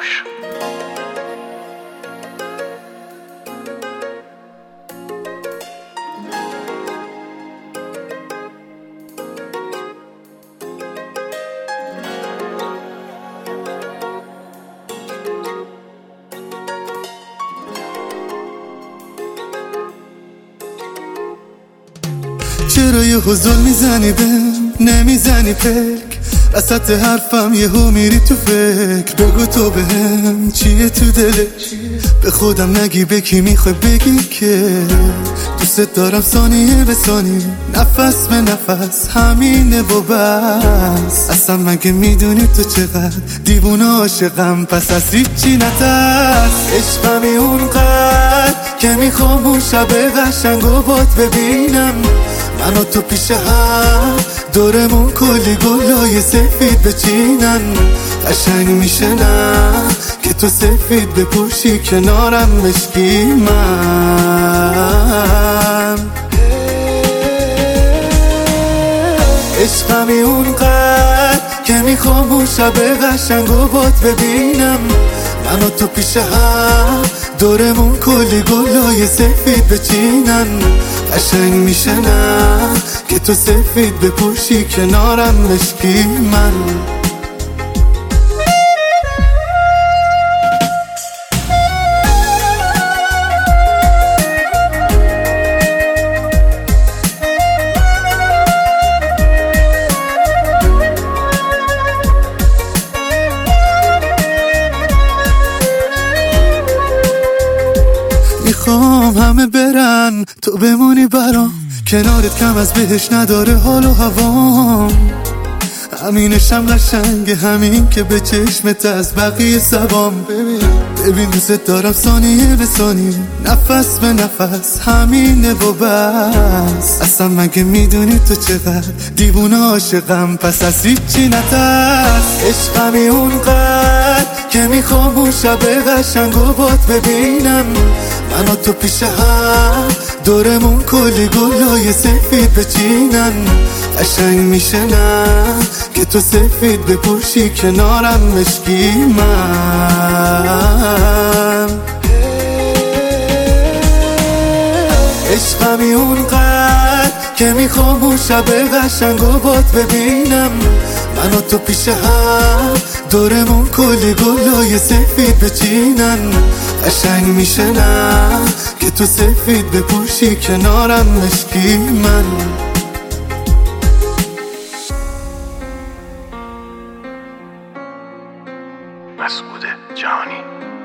باش. چرا یه حضور میزنی بهم نمیزنی پلک وسط حرفم یهو میری تو فکر بگو تو بهم چیه تو دلت به خودم نگی به کی میخوای بگی که دوست دارم ثانیه به ثانیه نفس به نفس همینه و بس اصلا مگه میدونی تو چقدر دیوونه عاشقم پس از هیچی نترس عشقمی اونقدر که میخوام اون شب قشنگ و بات ببینم من و تو پیش هم دورمون کلی گلای سفید بچینن قشنگ میشه نه که تو سفید بپوشی کنارم مشکی من عشقمی اونقدر که میخوام اون شب قشنگ و بات ببینم من و تو پیش هم دورمون کلی گلای سفید بچینن قشنگ میشه نه که تو سفید بپوشی کنارم مشکی من میخوام همه برن تو بمونی برام کنارت کم از بهش نداره حال و هوام همینشم قشنگه همین که به چشمت از بقیه سبام ببین دوست دارم ثانیه به ثانیه نفس به نفس همینه و بس اصلا مگه میدونی تو چقدر دیوونه عاشقم پس از هیچی نترس عشقمی اونقدر که میخوام اون شب قشنگ و بات ببینم من و تو پیش هم دورمون کلی گلای سفید بچینن قشنگ میشه نه که تو سفید بپوشی کنارم مشکی من عشقمی اونقدر که میخوام اون شب قشنگ و بات ببینم من و تو پیش هم دورمون کلی گلای سفید بچینن قشنگ میشه نه که تو سفید بپوشی کنارم مشکی من مسعود جهانی.